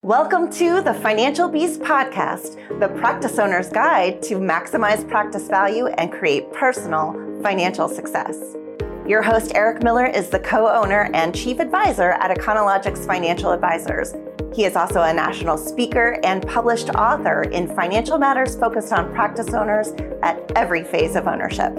Welcome to the Financial Beast Podcast, the practice owner's guide to maximize practice value and create personal financial success. Your host, Eric Miller, is the co-owner and chief advisor at Econologics Financial Advisors. He is also a national speaker and published author in financial matters focused on practice owners at every phase of ownership.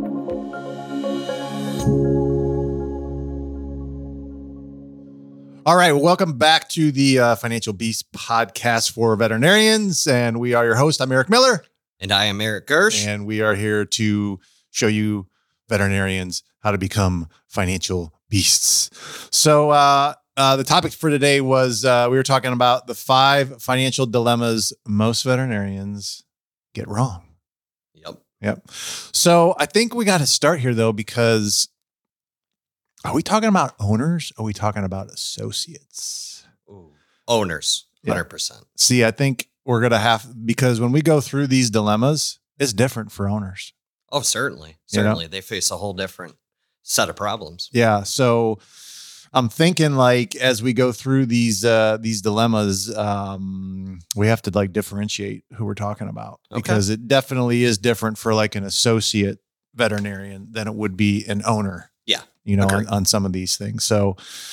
All right, well, welcome back to the Financial Beast Podcast for veterinarians, and we are your host. I'm Eric Miller. And I am Eric Gersh. And we are here to show you veterinarians how to become financial beasts. So the topic for today was we were talking about the 5 financial dilemmas most veterinarians get wrong. Yep. So I think we got to start here, though, because are we talking about owners? Or are we talking about associates? Ooh. Owners, 100%. Yeah. See, I think we're going to have, because when we go through these dilemmas, it's different for owners. Oh, certainly. They face a whole different set of problems. Yeah. So I'm thinking, like, as we go through these dilemmas, we have to like differentiate who we're talking about, because it definitely is different for like an associate veterinarian than it would be an owner. Yeah. On some of these things. So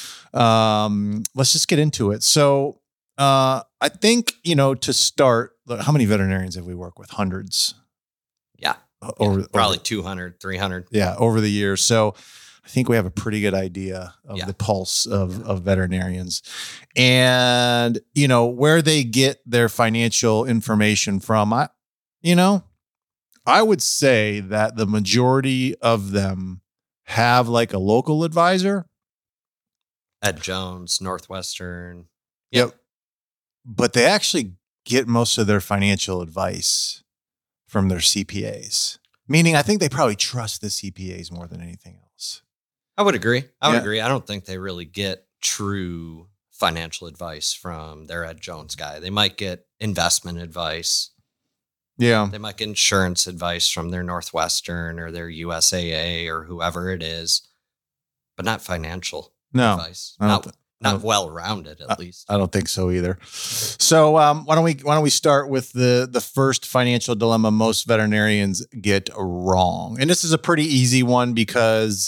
let's just get into it. So I think, to start, how many veterinarians have we worked with? Hundreds. Yeah. Probably 200, 300. Yeah. Over the years. So I think we have a pretty good idea of the pulse of veterinarians and, where they get their financial information from. I would say that the majority of them have like a local advisor. Ed Jones, Northwestern. Yep. But they actually get most of their financial advice from their CPAs. Meaning I think they probably trust the CPAs more than anything else. I would agree. I don't think they really get true financial advice from their Ed Jones guy. They might get investment advice. Yeah. They might get insurance advice from their Northwestern or their USAA or whoever it is, but not financial advice. Not well-rounded, at least. I don't think so either. So why don't we start with the first financial dilemma most veterinarians get wrong? And this is a pretty easy one because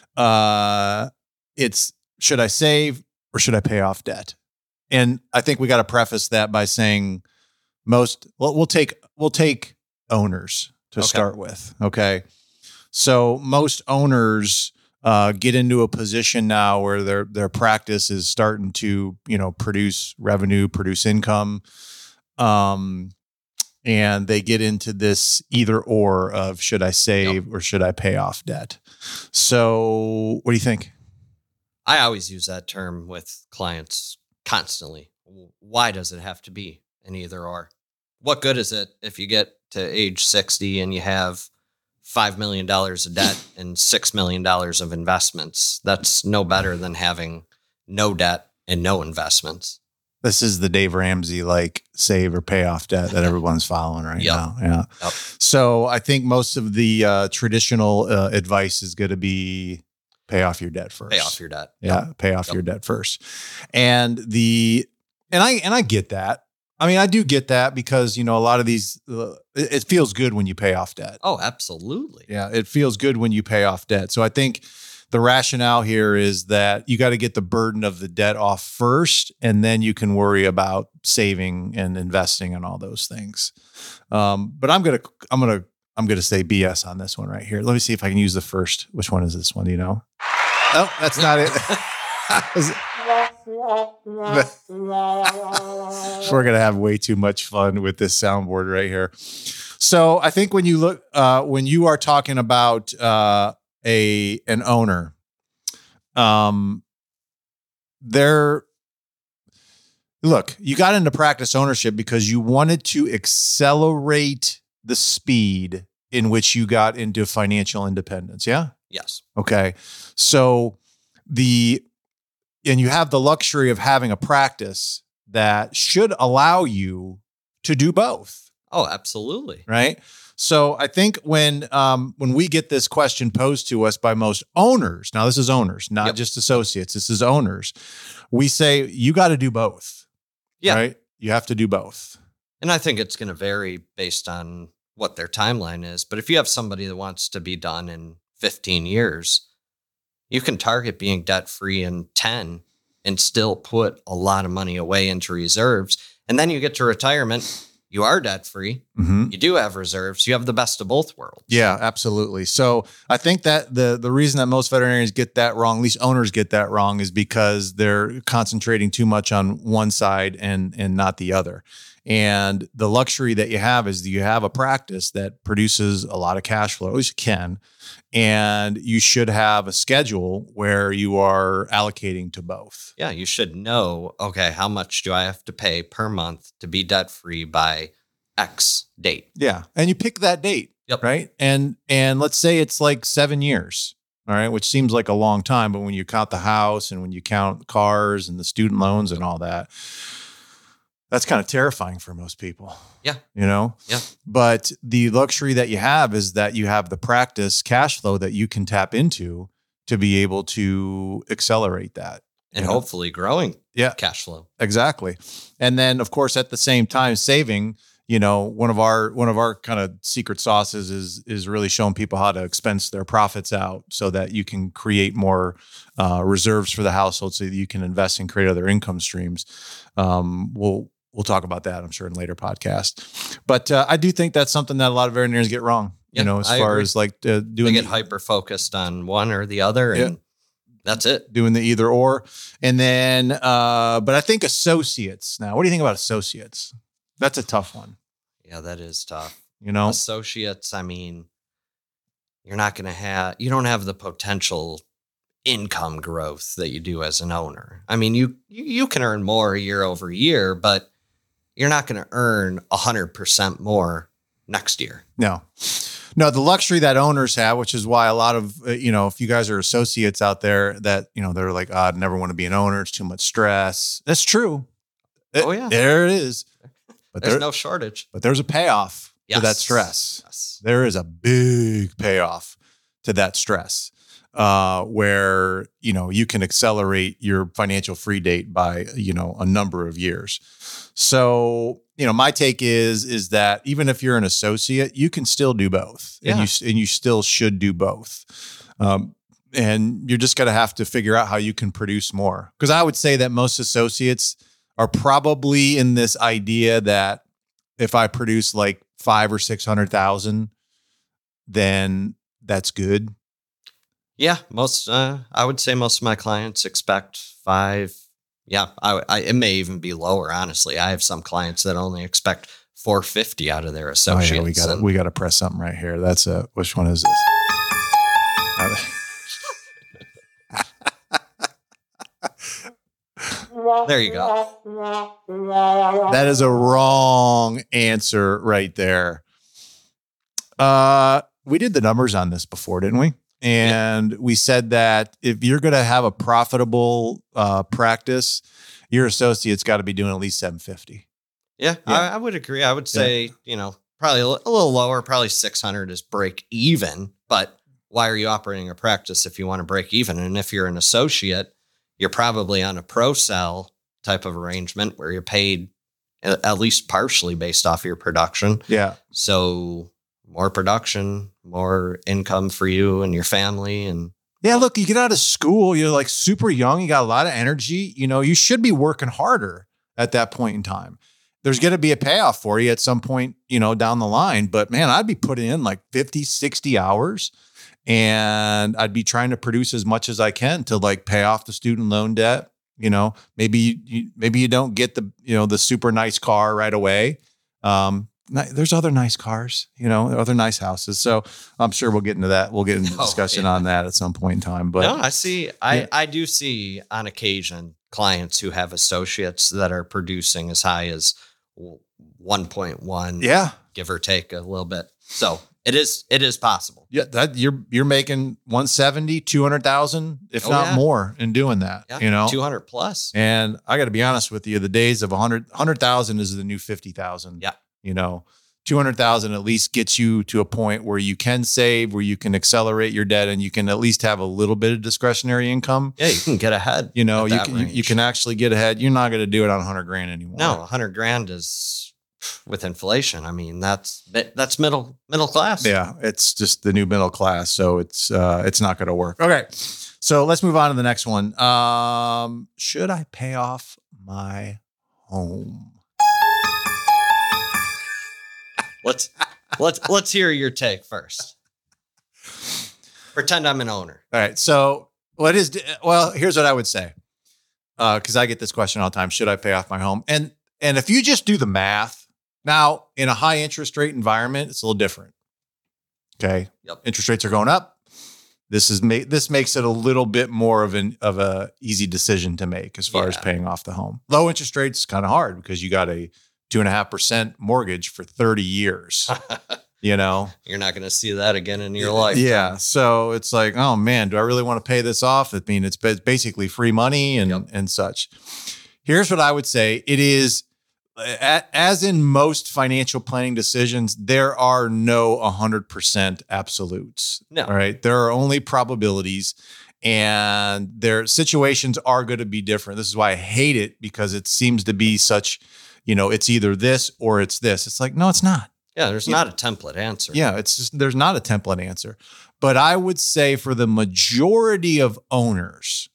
it's, should I save or should I pay off debt? And I think we got to preface that by saying we'll take owners to start with. Okay. So most owners get into a position now where their practice is starting to, produce revenue, produce income. And they get into this either or of should I save or should I pay off debt? So what do you think? I always use that term with clients constantly. Why does it have to be an either or? What good is it if you get to age 60 and you have $5 million of debt and $6 million of investments? That's no better than having no debt and no investments. This is the Dave Ramsey, like save or pay off debt that everyone's following right now. Yeah. Yep. So I think most of the traditional advice is going to be pay off your debt first. Pay off your debt. Yeah. Pay off your debt first. And I get that. I mean, I do get that because, a lot of these, it feels good when you pay off debt. Oh, absolutely. Yeah, it feels good when you pay off debt. So I think the rationale here is that you got to get the burden of the debt off first, and then you can worry about saving and investing and all those things. But I'm gonna say BS on this one right here. Let me see if I can use the first. Which one is this one? Do you know? Oh, that's not it. We're going to have way too much fun with this soundboard right here. So I think when you look, when you are talking about an owner, you got into practice ownership because you wanted to accelerate the speed in which you got into financial independence. Yeah? Yes. Okay. So and you have the luxury of having a practice that should allow you to do both. Oh, absolutely. Right. So I think when we get this question posed to us by most owners, now this is owners, not just associates, this is owners. We say, you got to do both. Yeah. Right. You have to do both. And I think it's going to vary based on what their timeline is. But if you have somebody that wants to be done in 15 years, you can target being debt free in 10 and still put a lot of money away into reserves. And then you get to retirement, you are debt free. Mm-hmm. You do have reserves. You have the best of both worlds. Yeah, absolutely. So I think that the reason that most veterinarians get that wrong, at least owners get that wrong, is because they're concentrating too much on one side and not the other. And the luxury that you have is that you have a practice that produces a lot of cash flow, at least you can, and you should have a schedule where you are allocating to both. Yeah, you should know, okay, how much do I have to pay per month to be debt free by X date? Yeah. And you pick that date. Yep. Right. And let's say it's like 7 years. All right. Which seems like a long time, but when you count the house and when you count cars and the student loans and all that, that's kind of terrifying for most people. Yeah. You know? Yeah. But the luxury that you have is that you have the practice cash flow that you can tap into to be able to accelerate that. And hopefully growing cash flow. Exactly. And then of course, at the same time, saving, one of our kind of secret sauces is really showing people how to expense their profits out so that you can create more reserves for the household so that you can invest and create other income streams. We'll talk about that, I'm sure, in later podcast. But I do think that's something that a lot of veterinarians get wrong, as far as like doing. They get hyper focused on one or the other, and that's it. Doing the either or. And then, but I think associates now. What do you think about associates? That's a tough one. Yeah, that is tough. Associates, I mean, you don't have the potential income growth that you do as an owner. I mean, you can earn more year over year, but you're not going to earn 100% more next year. No, the luxury that owners have, which is why a lot of, if you guys are associates out there that, they're like, I'd never want to be an owner. It's too much stress. That's true. Oh yeah. There it is. But there's no shortage. But there's a payoff to that stress. Yes. There is a big payoff to that stress. Where, you can accelerate your financial free date by, a number of years. So, my take is that even if you're an associate, you can still do both. Yeah. And you still should do both. And you're just going to have to figure out how you can produce more. Because I would say that most associates are probably in this idea that if I produce like 500,000 or 600,000, then that's good. Yeah, I would say most of my clients expect 5. Yeah, it may even be lower. Honestly, I have some clients that only expect 450 out of their associates. Oh, yeah, we got to press something right here. That's which one is this? There you go. That is a wrong answer right there. We did the numbers on this before, didn't we? And we said that if you're going to have a profitable practice, your associate's got to be doing at least 750. Yeah. I would agree. I would say, probably a little lower, probably 600 is break even. But why are you operating a practice if you want to break even? And if you're an associate, you're probably on a pro sell type of arrangement where you're paid at least partially based off your production. Yeah. So more production, more income for you and your family. And yeah, look, you get out of school, you're like super young, you got a lot of energy, you should be working harder at that point in time. There's going to be a payoff for you at some point, down the line, but man, I'd be putting in like 50, 60 hours and I'd be trying to produce as much as I can to like pay off the student loan debt. Maybe you don't get the super nice car right away. There's other nice cars, other nice houses. So I'm sure we'll get into that. We'll get into discussion on that at some point in time. But no, I do see on occasion clients who have associates that are producing as high as 1.1. Yeah. Give or take a little bit. So it is possible. Yeah. That you're making 170, 200,000, if not more in doing that, 200 plus. And I got to be honest with you, the days of 100,000 is the new 50,000. Yeah. 200,000 at least gets you to a point where you can save, where you can accelerate your debt, and you can at least have a little bit of discretionary income. Yeah, you can get ahead. You know, you can actually get ahead. You're not going to do it on 100 grand anymore. No, 100 grand is with inflation. I mean, that's middle class. Yeah, it's just the new middle class, so it's not going to work. Okay, so let's move on to the next one. Should I pay off my home? Let's hear your take first. Pretend I'm an owner. All right. So here's what I would say. Cause I get this question all the time. Should I pay off my home? And if you just do the math now in a high interest rate environment, it's a little different. Okay. Yep. Interest rates are going up. This makes it a little bit more of a easy decision to make as far as paying off the home. Low interest rates kind of hard because you got a 2.5% mortgage for 30 years. You know, you're not going to see that again in your life. Yeah. So it's like, oh man, do I really want to pay this off? I mean, it's basically free money and such. Here's what I would say. It is, as in most financial planning decisions, there are no 100% absolutes. No. All right. There are only probabilities, and their situations are going to be different. This is why I hate it, because it seems to be such, it's either this or it's this. It's like, no, it's not. Yeah, there's not a template answer. Yeah, it's just, there's not a template answer. But I would say for the majority of owners,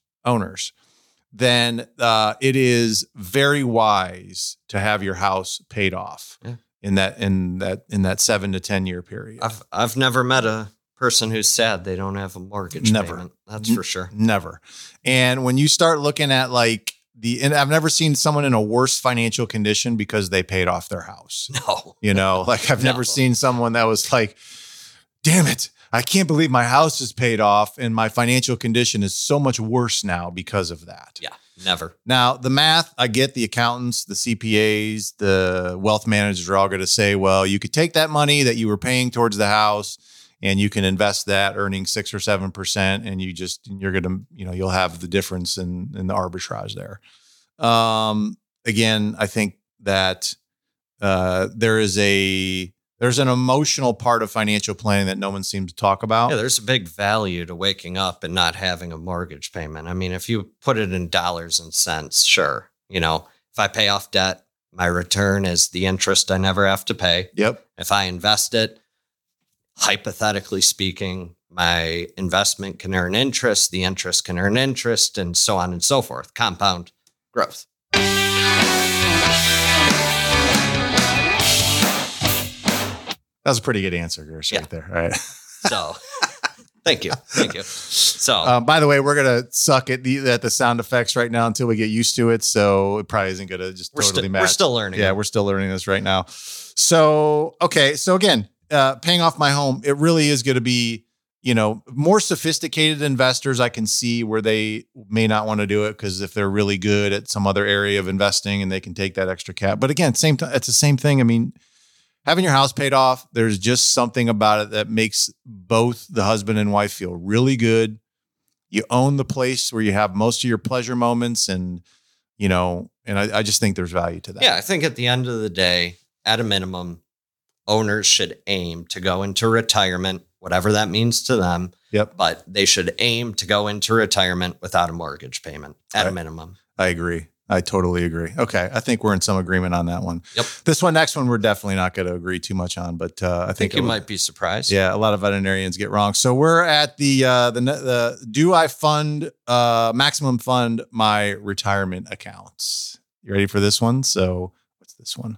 then it is very wise to have your house paid off in that 7 to 10 year period. I've never met a person who's sad they don't have a mortgage payment. That's for sure. Never. And when you start looking at and I've never seen someone in a worse financial condition because they paid off their house. No. I've never seen someone that was like, damn it, I can't believe my house is paid off and my financial condition is so much worse now because of that. Yeah, never. Now, the math, I get the accountants, the CPAs, the wealth managers are all going to say, well, you could take that money that you were paying towards the house and you can invest that earning 6 or 7%. And you're going to, you'll have the difference in the arbitrage there. Again, I think that there's an emotional part of financial planning that no one seems to talk about. Yeah, there's a big value to waking up and not having a mortgage payment. I mean, if you put it in dollars and cents, sure. If I pay off debt, my return is the interest I never have to pay. Yep. If I invest it, hypothetically speaking, my investment can earn interest, the interest can earn interest, and so on and so forth. Compound growth. That was a pretty good answer, Gersh, right there. All right. So, thank you. So, by the way, we're gonna suck at the sound effects right now until we get used to it. So it probably isn't gonna just totally match. We're still learning. Yeah, we're still learning this right now. So okay. So again, paying off my home, it really is going to be, more sophisticated investors. I can see where they may not want to do it because if they're really good at some other area of investing and they can take that extra cap. But again, same time, it's the same thing. I mean, having your house paid off, there's just something about it that makes both the husband and wife feel really good. You own the place where you have most of your pleasure moments, and I just think there's value to that. Yeah, I think at the end of the day, at a minimum, owners should aim to go into retirement, whatever that means to them. Yep. But they should aim to go into retirement without a mortgage payment at a minimum. I agree. I totally agree. Okay. I think we're in some agreement on that one. Yep. This next one, we're definitely not going to agree too much on, but I think you might be surprised. Yeah. A lot of veterinarians get wrong. So we're at the do I maximum fund my retirement accounts? You ready for this one? So what's this one?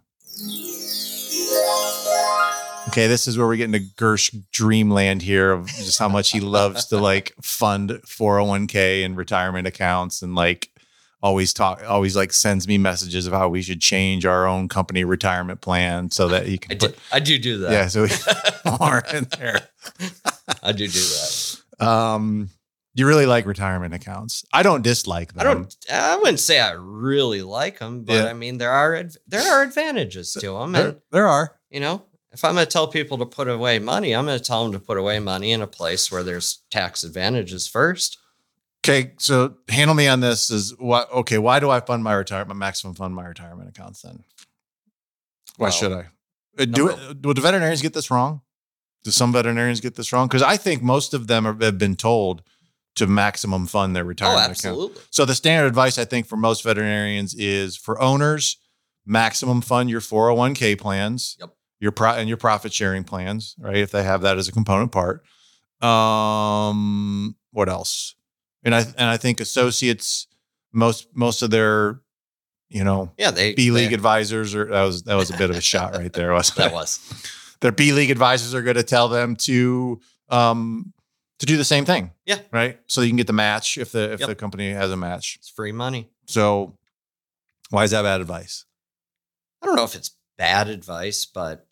Okay, this is where we get into Gersh dreamland here of just how much he loves to fund 401k and retirement accounts and always sends me messages of how we should change our own company retirement plan so that he can I do that. Yeah, so more in there. I do that. You really like retirement accounts. I don't dislike them. I wouldn't say I really like them, but I mean, there are advantages to them. There are. If I'm going to tell people to put away money, I'm going to tell them to put away money in a place where there's tax advantages first. Okay, so handle me on this. Why do I maximum fund my retirement accounts then? Why should I? Do the veterinarians get this wrong? Do some veterinarians get this wrong? Because I think most of them have been told to maximum fund their retirement absolutely. account. So the standard advice, I think, for most veterinarians is for owners, maximum fund your 401k plans, Yep. your profit sharing plans, right? If they have that as a component part. What else? And I think associates, most of their, B League advisors that was a bit of a shot right there, wasn't that it? was. Their B League advisors are going to tell them to do the same thing. Yeah. Right. So you can get the match if the company has a match. It's free money. So why is that bad advice? I don't know if it's bad advice, but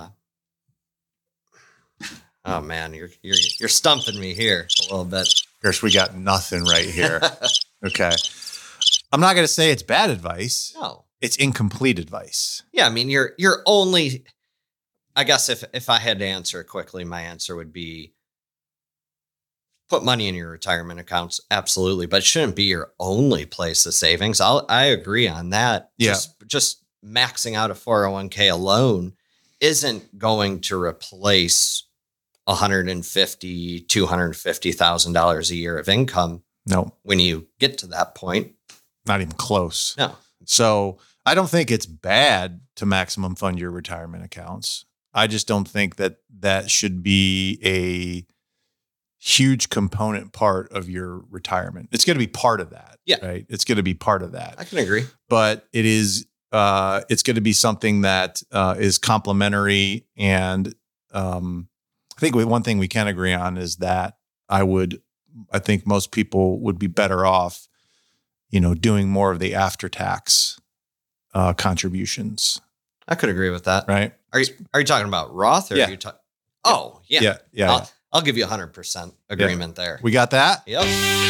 oh man, you're stumping me here a little bit. Of course, we got nothing right here. Okay. I'm not going to say it's bad advice. No. It's incomplete advice. Yeah, I mean, you're only, I guess if I had to answer it quickly, my answer would be put money in your retirement accounts. Absolutely. But it shouldn't be your only place of savings. I agree on that. Yeah. Just maxing out a 401k alone isn't going to replace $150,000, $250,000 a year of income. No. When you get to that point. Not even close. No. So I don't think it's bad to maximum fund your retirement accounts. I just don't think that should be a huge component part of your retirement. It's going to be part of that. Yeah. Right. It's going to be part of that. I can agree. But it is, it's going to be something that is complementary. And I think one thing we can agree on is that I think most people would be better off, doing more of the after-tax contributions. I could agree with that. Right. Are you talking about Roth or Yeah. are you talking? Oh, yeah. Yeah. I'll give you 100% agreement there. We got that? Yep.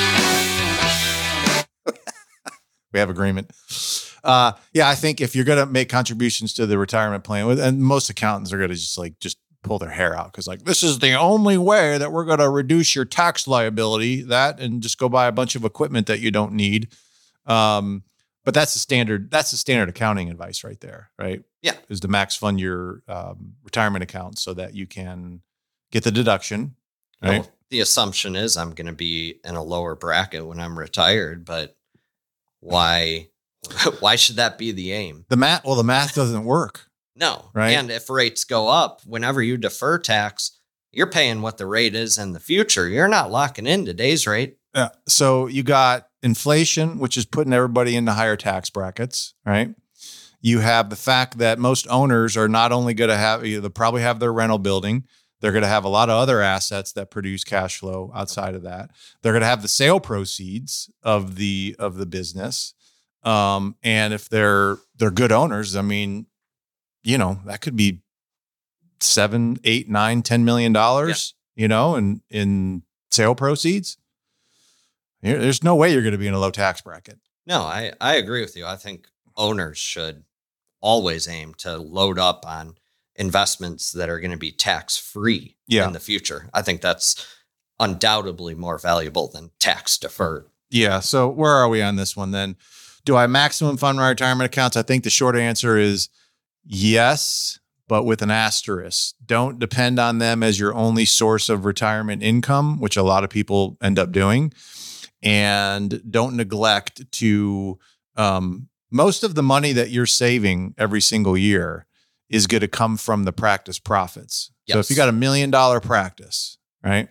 We have agreement. I think if you're going to make contributions to the retirement plan, and most accountants are going to just pull their hair out because this is the only way that we're going to reduce your tax liability, and just go buy a bunch of equipment that you don't need. But that's the standard accounting advice right there, right? Yeah. Is to max fund your retirement account so that you can get the deduction, right? Well, the assumption is I'm going to be in a lower bracket when I'm retired, but why should that be the aim? The math doesn't work. No. Right. And if rates go up, whenever you defer tax, you're paying what the rate is in the future. You're not locking in today's rate. Yeah. So you got inflation, which is putting everybody into higher tax brackets, right? You have the fact that most owners are not only going to they'll probably have their rental building. They're going to have a lot of other assets that produce cash flow outside of that. They're going to have the sale proceeds of the business. And if they're good owners, I mean, that could be $7, $8, $9, $10 million, in sale proceeds. There's no way you're going to be in a low tax bracket. No, I agree with you. I think owners should always aim to load up on investments that are going to be tax-free in the future. I think that's undoubtedly more valuable than tax deferred. Yeah. So where are we on this one then? Do I maximum fund my retirement accounts? I think the short answer is yes, but with an asterisk. Don't depend on them as your only source of retirement income, which a lot of people end up doing. And don't neglect to, most of the money that you're saving every single year is going to come from the practice profits. Yes. So if you got $1 million practice, right,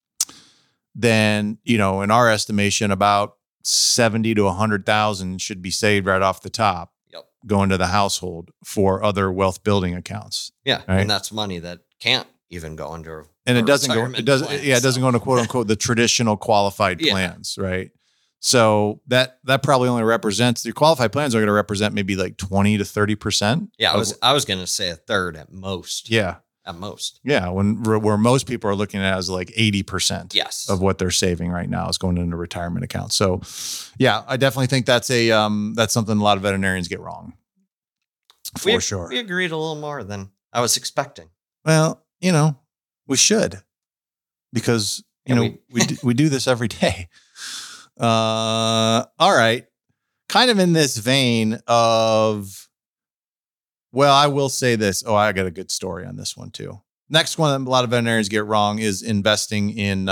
then, in our estimation, about 70 to 100,000 should be saved right off the top. Yep. Going to the household for other wealth building accounts. Yeah. Right? And that's money that can't even go into and it doesn't go into quote unquote the traditional qualified plans, right? So that probably only represents, the qualified plans are going to represent maybe like 20 to 30%. Yeah, I was going to say a third at most. Yeah. At most. Yeah, where most people are looking at it as like 80% yes. of what they're saving right now is going into retirement accounts. So, yeah, I definitely think that's that's something a lot of veterinarians get wrong. For sure. We agreed a little more than I was expecting. Well, we should, because we do this every day. All right. Kind of in this vein of Well, I will say this. Oh, I got a good story on this one too. Next one that a lot of veterinarians get wrong is investing in,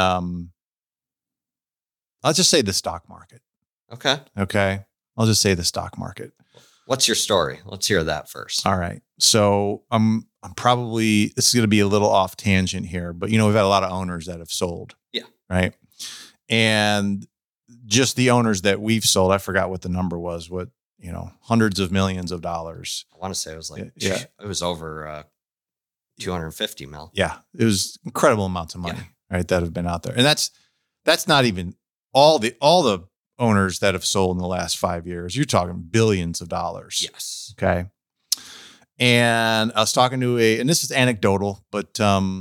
let's just say the stock market. Okay. I'll just say the stock market. What's your story? Let's hear that first. All right. So I'm probably, this is going to be a little off tangent here, but we've had a lot of owners that have sold. Yeah. Right. And just the owners that we've sold, I forgot what the number was, hundreds of millions of dollars. I want to say it was it was over 250 mil. Yeah. It was incredible amounts of money, right, that have been out there. And that's not even all the owners that have sold in the last 5 years. You're talking billions of dollars. Yes. Okay. And I was talking to and this is anecdotal, but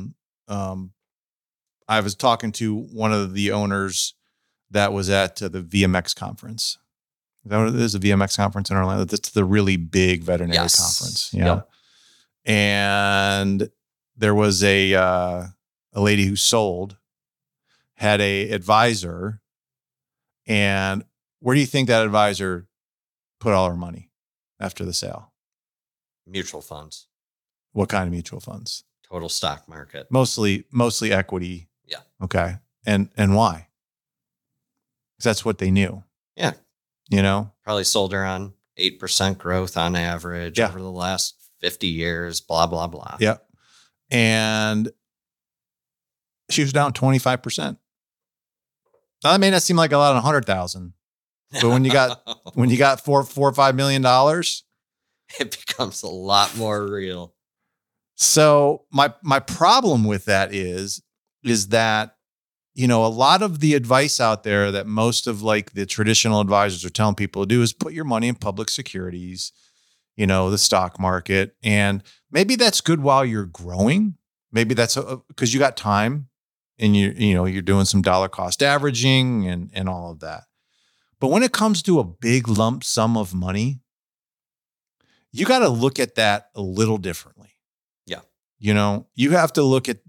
I was talking to one of the owners that was at the VMX conference. Is that what it is? A VMX conference in Orlando. That's the really big veterinary conference. Yep. And there was a lady who sold, had a advisor. And where do you think that advisor put all her money after the sale? Mutual funds. What kind of mutual funds? Total stock market. Mostly equity. Yeah. Okay. And why? Because that's what they knew. Yeah. Probably sold her on 8% growth on average over the last 50 years, blah, blah, blah. Yeah. And she was down 25%. Now, that may not seem like a lot on 100,000, but when you got $4 or $5 million, it becomes a lot more real. So my problem with that is that, a lot of the advice out there that most of the traditional advisors are telling people to do is put your money in public securities, the stock market. And maybe that's good while you're growing. Maybe that's because you got time and you're doing some dollar cost averaging and all of that. But when it comes to a big lump sum of money, you got to look at that a little differently. Yeah. You have to look at,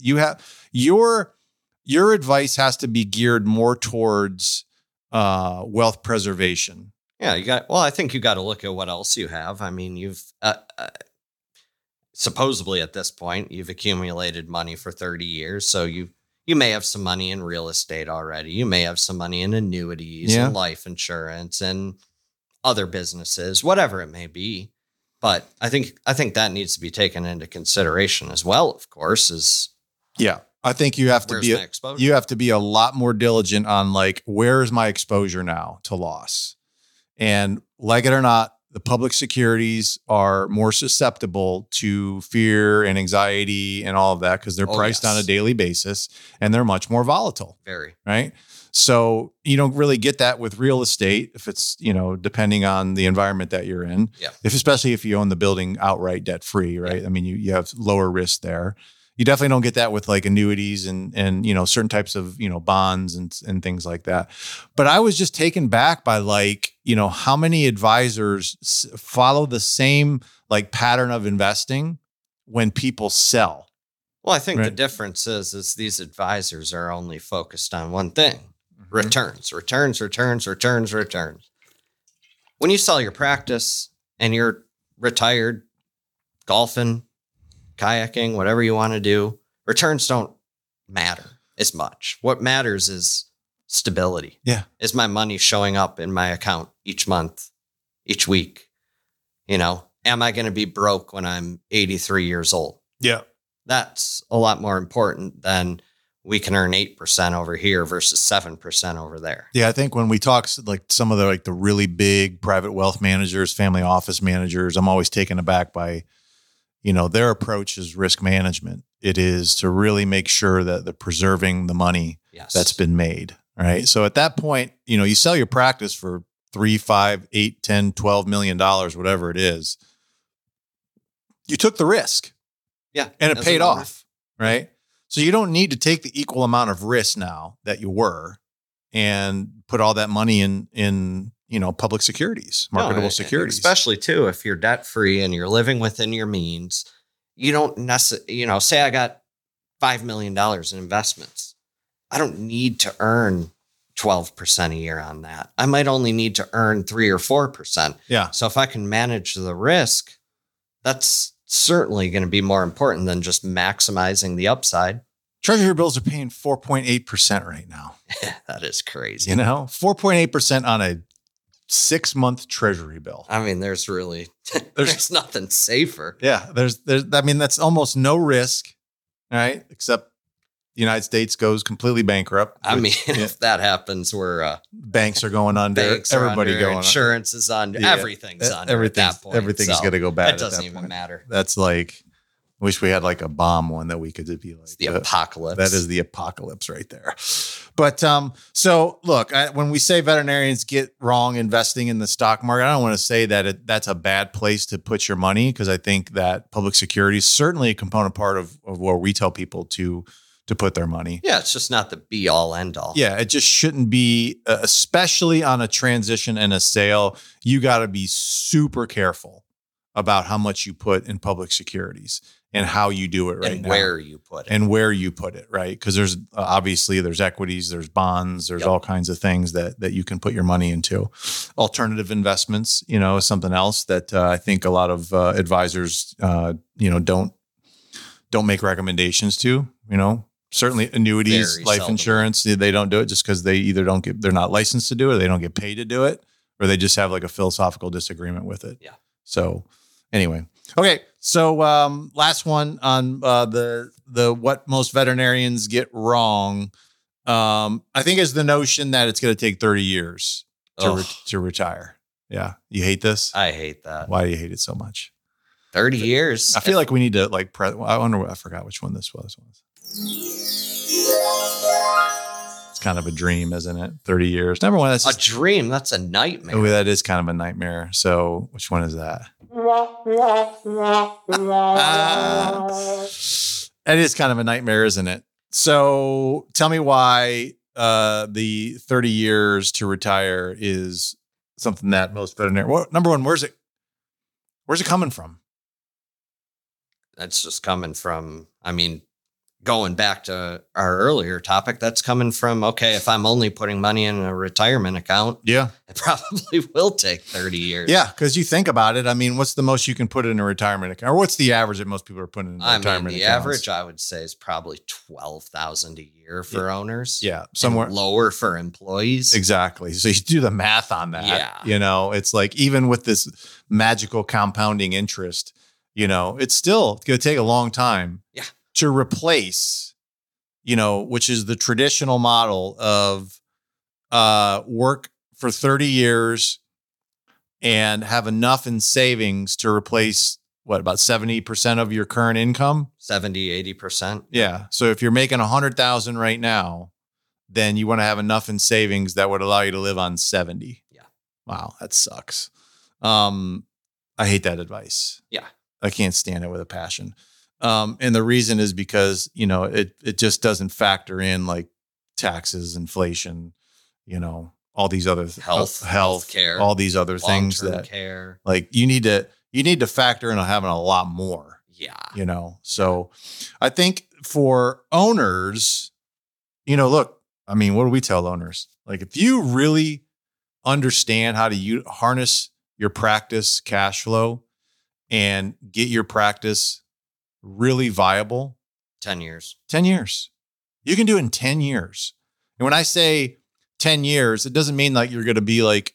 your advice has to be geared more towards wealth preservation. Yeah, I think you got to look at what else you have. I mean, you've supposedly at this point, you've accumulated money for 30 years. So you may have some money in real estate already. You may have some money in annuities and life insurance and other businesses, whatever it may be. But I think that needs to be taken into consideration as well, of course, I think you have to be a lot more diligent on where is my exposure now to loss? And like it or not, the public securities are more susceptible to fear and anxiety and all of that because they're priced on a daily basis and they're much more volatile. Very. Right. So you don't really get that with real estate if it's, depending on the environment that you're in. Yeah. Especially if you own the building outright debt free, right? Yeah. I mean, you have lower risk there. You definitely don't get that with annuities and certain types of, bonds and things like that. But I was just taken back by how many advisors follow the same pattern of investing when people sell. Well, I think the difference is these advisors are only focused on one thing, returns. When you sell your practice and you're retired, golfing, kayaking, whatever you want to do, returns don't matter as much. What matters is stability. Yeah. Is my money showing up in my account each month, each week? Am I going to be broke when I'm 83 years old? Yeah. That's a lot more important than we can earn 8% over here versus 7% over there. Yeah. I think when we talk some of the really big private wealth managers, family office managers, I'm always taken aback by their approach is risk management. It is to really make sure that they're preserving the money that's been made. Right. So at that point, you sell your practice for $3, $5, $8, $10, $12 million, whatever it is. You took the risk. Yeah. And it paid off. Right. So you don't need to take the equal amount of risk now that you were and put all that money in public securities, marketable securities. Especially too, if you're debt free and you're living within your means, you don't necessarily, say I got $5 million in investments. I don't need to earn 12% a year on that. I might only need to earn 3 or 4%. Yeah. So if I can manage the risk, That's certainly going to be more important than just maximizing the upside. Treasury bills are paying 4.8% right now. That is crazy. 4.8% on a 6-month treasury bill. I mean, there's really, there's nothing safer. Yeah. That's almost no risk, right? Except the United States goes completely bankrupt. If that happens, we're banks are going under. Everybody going. Insurance is under. Yeah. Everything's under at that point. Everything's going to go bad. It doesn't even matter. That's like, wish we had like a bomb one that we could be like it's the apocalypse. That is the apocalypse right there. But so look, when we say veterinarians get wrong investing in the stock market, I don't want to say that that's a bad place to put your money, because I think that public security is certainly a component part of where we tell people to put their money. Yeah, it's just not the be all end all. Yeah, it just shouldn't be, especially on a transition and a sale. You got to be super careful about how much you put in public securities and how you do it and where you put it. Right? Because there's obviously there's equities, there's bonds, there's all kinds of things that you can put your money into. Alternative investments, is something else that I think a lot of advisors, don't make recommendations to. Certainly annuities, Very life seldom. insurance, they don't do it just because they either they're not licensed to do it, or they don't get paid to do it, or they just have like a philosophical disagreement with it. Yeah. So anyway, okay. So last one on the what most veterinarians get wrong, I think is the notion that it's going to take 30 years to retire. Yeah. You hate this? I hate that. Why do you hate it so much? 30 years. I feel like we need to I forgot which one this was. It's kind of a dream, isn't it? 30 years. Number one, that's a dream. That's a nightmare. Oh, that is kind of a nightmare. So which one is that? That is kind of a nightmare, isn't it? So tell me why the 30 years to retire is something that most veterinarians. Well, number one, where's it coming from? That's just coming from, going back to our earlier topic, that's coming from, okay, if I'm only putting money in a retirement account, yeah, it probably will take 30 years. Yeah, because you think about it. What's the most you can put in a retirement account? Or what's the average that most people are putting in retirement accounts? The average, I would say, is probably $12,000 a year for owners. Yeah, somewhere lower for employees. Exactly. So you do the math on that. Yeah. It's like, even with this magical compounding interest, it's still going to take a long time. Yeah. To replace, which is the traditional model of work for 30 years and have enough in savings to replace about 70% of your current income? 70-80%. Yeah. So if you're making 100,000 right now, then you want to have enough in savings that would allow you to live on 70. Yeah. Wow, that sucks. I hate that advice. Yeah. I can't stand it with a passion. And the reason is because, it just doesn't factor in like taxes, inflation, all these other health care, all these other things that care. Like you need to factor in on having a lot more. Yeah. So I think for owners, look, what do we tell owners? Like, if you really understand how to harness your practice cash flow and get your practice really viable, 10 years. 10 years. You can do it in 10 years. And when I say 10 years, it doesn't mean like you're going to be like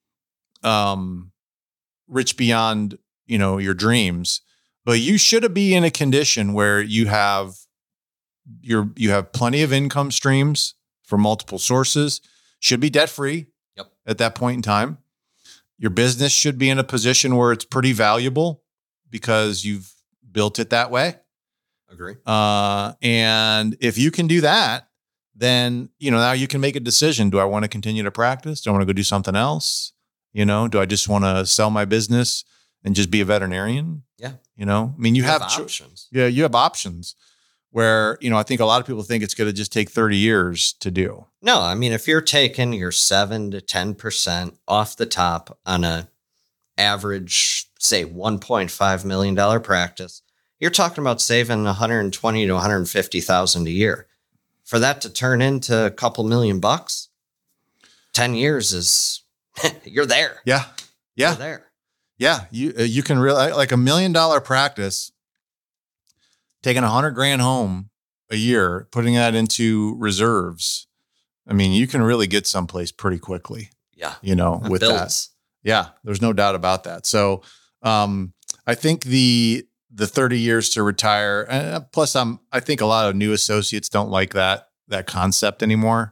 rich beyond, your dreams, but you should be in a condition where you have plenty of income streams from multiple sources, should be debt free. Yep. At that point in time. Your business should be in a position where it's pretty valuable because you've built it that way. Agree. And if you can do that, then, now you can make a decision. Do I want to continue to practice? Do I want to go do something else? Do I just want to sell my business and just be a veterinarian? Yeah. You have options. Yeah. You have options where, I think a lot of people think it's going to just take 30 years to do. No, if you're taking your 7 to 10% off the top on a average, say $1.5 million practice, you're talking about saving $120,000 to $150,000 a year. For that to turn into a couple $1,000,000, 10 years is you're there. Yeah. Yeah. You're there. Yeah, you can really, like $1 million practice, taking $100,000 home a year, putting that into reserves. I mean, you can really get someplace pretty quickly. Yeah. With builds. that. Yeah, there's no doubt about that. So I think the 30 years to retire, plus I think a lot of new associates don't like that concept anymore.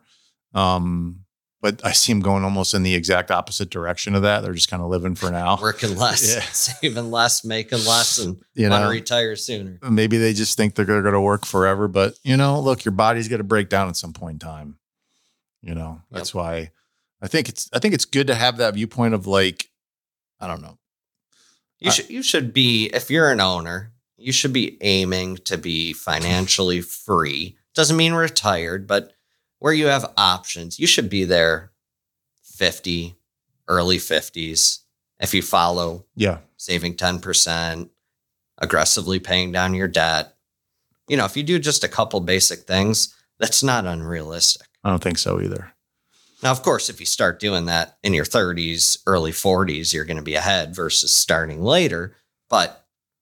But I see them going almost in the exact opposite direction of that. They're just kind of living for now. Working less, saving less, making less, and want to retire sooner. Maybe they just think they're going to work forever. But, look, your body's going to break down at some point in time. That's why I think it's good to have that viewpoint of like, I don't know. You should be, if you're an owner, you should be aiming to be financially free. Doesn't mean retired, but where you have options, you should be there 50, early 50s. If you follow saving 10%, aggressively paying down your debt. If you do just a couple basic things, that's not unrealistic. I don't think so either. Now, of course, if you start doing that in your 30s, early 40s, you're going to be ahead versus starting later. But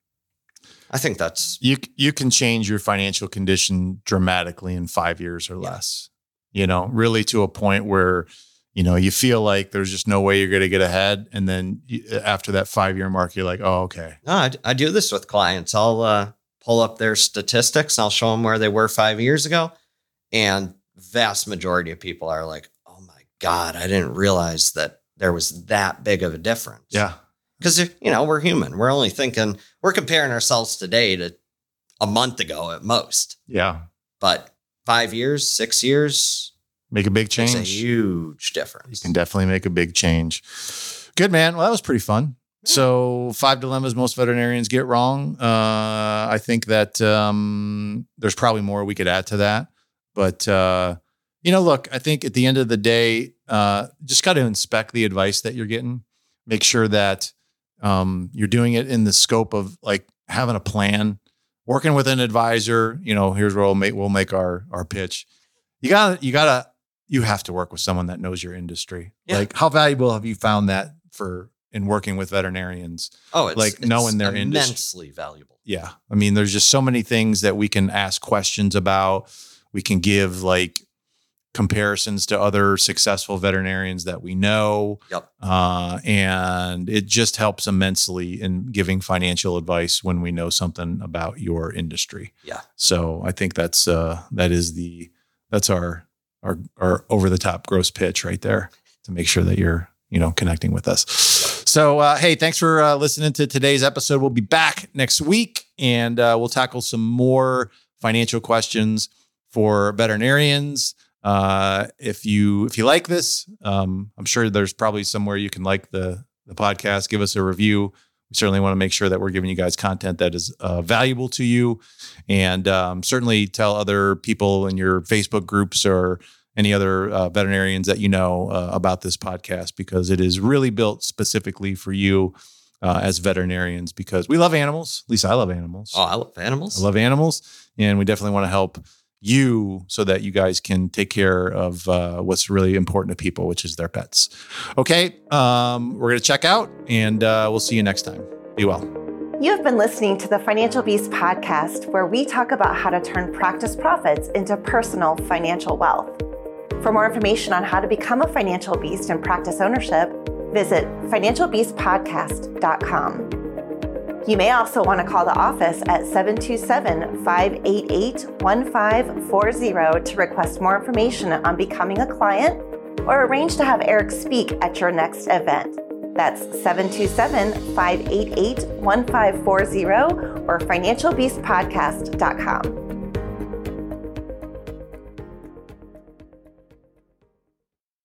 I think that's... You can change your financial condition dramatically in 5 years or less. Really to a point where, you feel like there's just no way you're going to get ahead. And then after that 5-year mark, you're like, oh, okay. No, I do this with clients. I'll pull up their statistics. And I'll show them where they were 5 years ago. And vast majority of people are like, oh my God, I didn't realize that there was that big of a difference. Yeah. Because, we're human. We're only thinking, we're comparing ourselves today to a month ago at most. Yeah. But 5 years, 6 years, make a big change. Makes a huge difference. You can definitely make a big change. Good, man. Well, that was pretty fun. Yeah. So 5 dilemmas most veterinarians get wrong. I think that there's probably more we could add to that. But, look, I think at the end of the day, just got to inspect the advice that you're getting. Make sure that you're doing it in the scope of like having a plan. Working with an advisor, here's where we'll make our pitch. You have to work with someone that knows your industry. Yeah. Like, how valuable have you found that in working with veterinarians? Oh, it's knowing their industry. Immensely valuable. Yeah. I mean, there's just so many things that we can ask questions about. We can give like comparisons to other successful veterinarians that we know. Yep. And it just helps immensely in giving financial advice when we know something about your industry. Yeah. So I think that's our over the top gross pitch right there to make sure that you're, connecting with us. So, hey, thanks for listening to today's episode. We'll be back next week and we'll tackle some more financial questions for veterinarians. If you like this, I'm sure there's probably somewhere you can like the podcast, give us a review. We certainly want to make sure that we're giving you guys content that is valuable to you, and certainly tell other people in your Facebook groups or any other veterinarians that about this podcast, because it is really built specifically for you as veterinarians, because we love animals. At least I love animals. Oh, I love animals. I love animals, and we definitely want to help you so that you guys can take care of what's really important to people, which is their pets. Okay. We're going to check out and we'll see you next time. Be well. You have been listening to the Financial Beast podcast, where we talk about how to turn practice profits into personal financial wealth. For more information on how to become a financial beast and practice ownership, visit financialbeastpodcast.com. You may also want to call the office at 727-588-1540 to request more information on becoming a client or arrange to have Eric speak at your next event. That's 727-588-1540 or financialbeastpodcast.com.